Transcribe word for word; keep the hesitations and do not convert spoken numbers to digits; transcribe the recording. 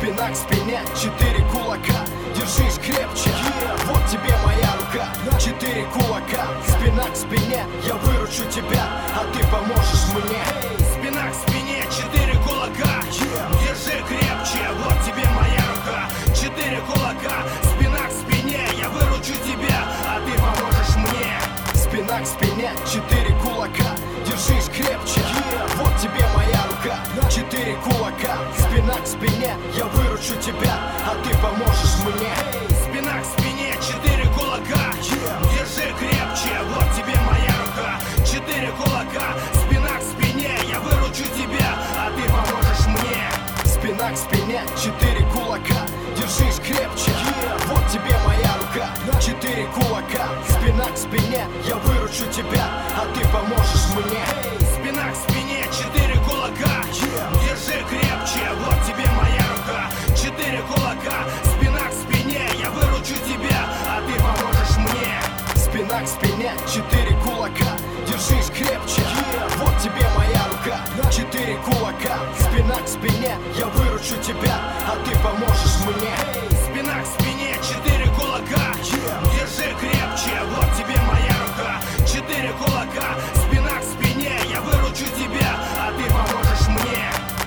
Спина к спине, четыре кулака, держись крепче, yeah. Вот тебе моя рука, четыре кулака, спина к спине, я выручу тебя, а ты поможешь мне. Спина к спине, четыре кулака, yeah. Держи крепче, вот тебе моя рука, четыре кулака, спина к спине, я выручу тебя, а ты поможешь мне. Спина к спине, четыре кулака, держись крепче, yeah. Вот тебе моя рука, четыре кулака, спина к спине, я выручу тебя, а ты поможешь мне. Спина к спине, четыре кулака, yeah. Держи крепче, вот тебе моя рука, четыре кулака, спина к спине, я выручу тебя, а ты поможешь мне. Спина к спине, четыре кулака, держись крепче, yeah. Вот тебе моя рука, четыре кулака, спина к спине, я выручу тебя, а ты поможешь мне. Спина к спине, четыре кулака, yeah. Держи крепче, вот тебе моя рука, четыре кулака, спина к спине, я выручу тебя, а ты поможешь мне. Спина к спине, четыре кулака, держись крепче, yeah. Вот тебе моя рука, четыре кулака, спина к спине, я выручу тебя, а ты поможешь мне.